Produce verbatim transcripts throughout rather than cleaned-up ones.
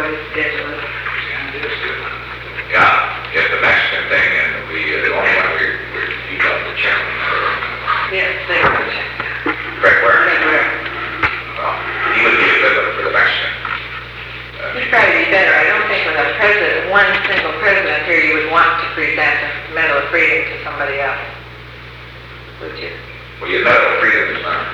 way to schedule it. Yeah, get the Mexican thing, and we, uh, the only one we, we, you got the chairman. Yes, they were. Greg Ware. They were. Well, he would be a good one for the Mexican. Uh, He'd probably be better. I don't think with a president, one single president here, you would want to present a Medal of Freedom to somebody else. Would you? Well, your Medal of Freedom is not.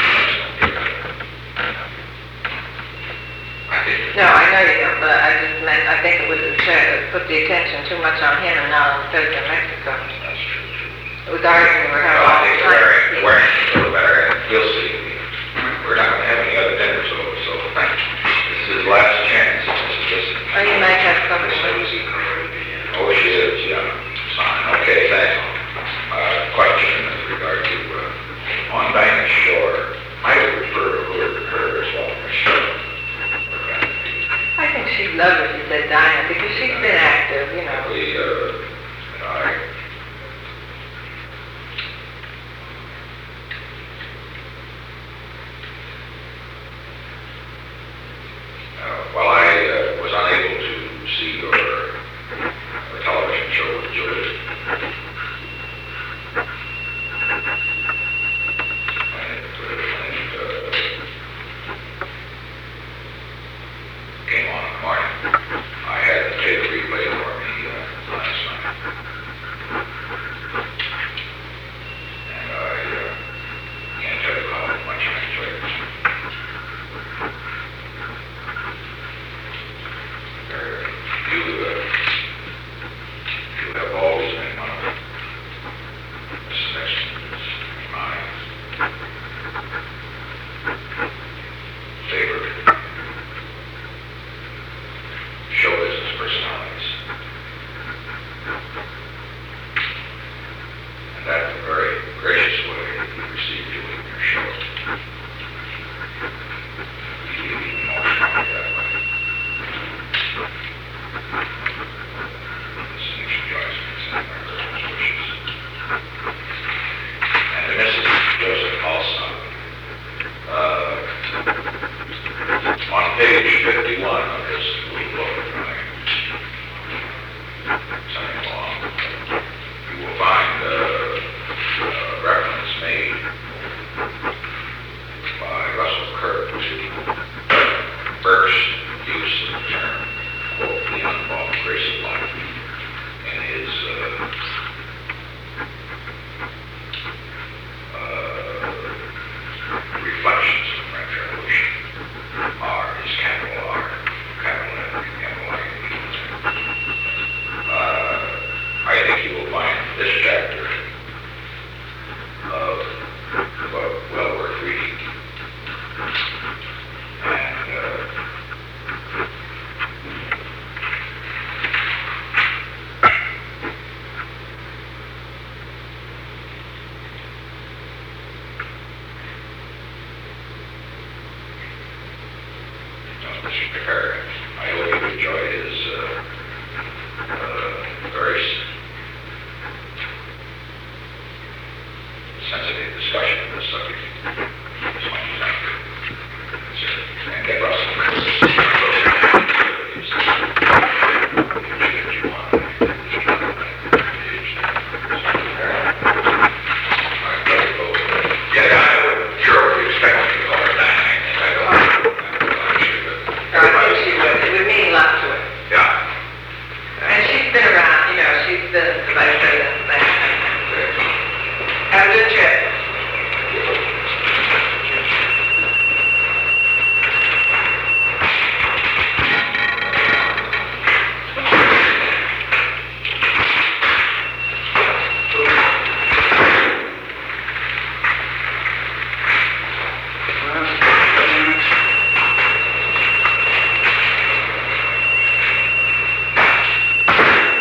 I think. No, I know you don't, but I just meant, I think it would uh, put the attention too much on him and not on the President of Mexico. That's true. It was arguing we were having Well, I all think the the time. wearing, the wearing is a little better, and we'll see. We're not gonna have any other dinner, so, so this is his last chance. This is Or you might have something. Oh, she is, yeah. Fine, okay, thanks. Uh, question with regard to, uh, on Dinah Shore, I would refer to her, her as well, Shore. I think she'd love if you said Dinah, because she's been active, you know. We, uh, you know, I, uh, while I uh, was unable to see your uh, television show with Julie, and, and uh, came on in the morning, I had the tape replay for me uh, last night. And I uh, can't tell you how much I enjoyed it. Uh, you, uh, you have always been one of Missus Nixon's, my favorite show business personalities. And that's a very gracious way you received you in your show. You even more strongly that way. This Nixon joins me in my best wishes. And to Missus Joseph Alsop, uh, on page fifty-one of this little book, right, something along, you will find uh, a reference made by Russell Kirk to Burke's use of the term, quote, the unbought grace of life.